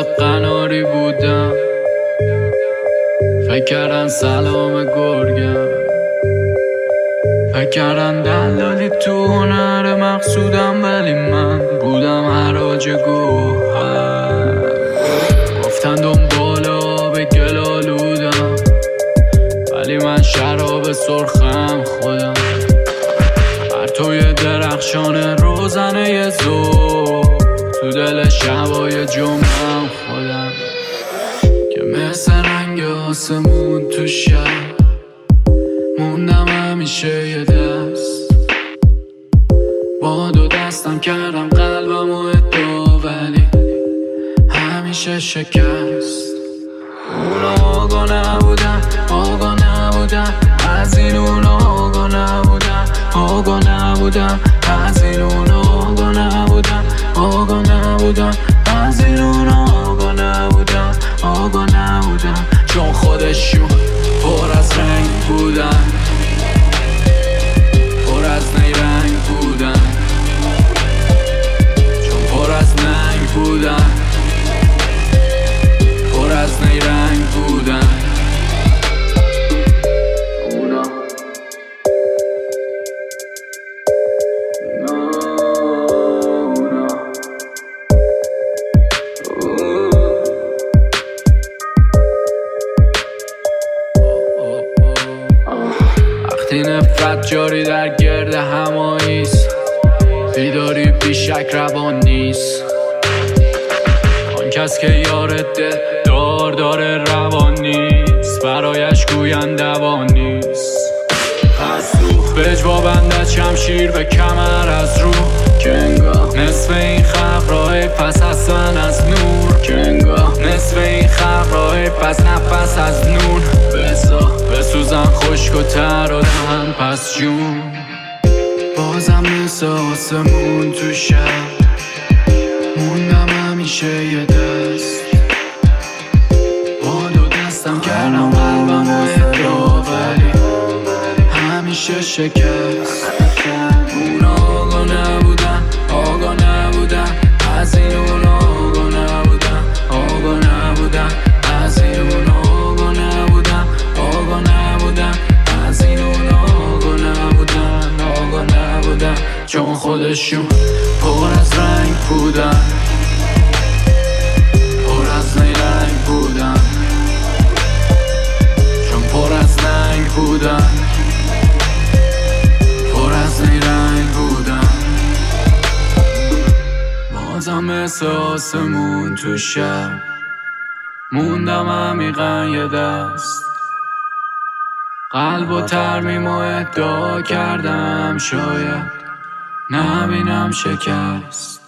قناری بودم، فکر کردن سلام گرگم، فکر کردن دلالی تو هنر مقصودم، ولی من بودم حراج گوهر. گفتن دنبال آب گل آلودم، ولی من شراب سرخم خودم. پرتوی درخشان روزنه ظهر تو دل شبای جمعم خودم، که مثل رنگ آسمون تو شب موندم همیشه یه دست. با دو دستم کردم قلبم و ادعا، ولی همیشه شکست. اونا آگاه نبودن، آگاه نبودن از این، اونا آگاه نبودن، آگاه نبودن از این، اونا آگاه نبودن، آگاه نبودن از این، اونا آگاه نبودن، آگاه نبودن. چون خودشون پر از رنگ بودن، پر از نیرنگ بودن، چون پر از ننگ بودن، پر از نیرنگ بودن. اونا وقتی نفرت جاری در گرد هماییست، بیداری بیشک روان نیست. آن کس که یار دل داره روان نیست، برایش گویند دوان نیست. به اجوا بندد شمشیر به کمر از رو، که انگاه نصف این خلق راه پس هستن از نور، که انگاه نصف این خلق راه پس نفس از نور. بسوزن خشک و تر و دهن پس جون، بازم مثل آسمون تو شب موندم همیشه یه دست. با دو دستم کردم قلبم و ادعا، ولی همیشه شکست. اونا آگاه نبودن، آگاه نبودن از این، اونا آگاه نبودن، آگاه نبودن از این، اونا آگاه نبودن، آگاه نبودن از این، اونا آگاه نبودن، آگاه نبودن. چون خودشون پر از رنگ بودن، پر از نیرنگ بودن، چون پر از ننگ بودن، پر از نیرنگ بودن. بازم مثل آسمون تو شب موندم عمیقا یه دست. قلب و ترمیم و ادعا کردم، شاید نبینم شکست.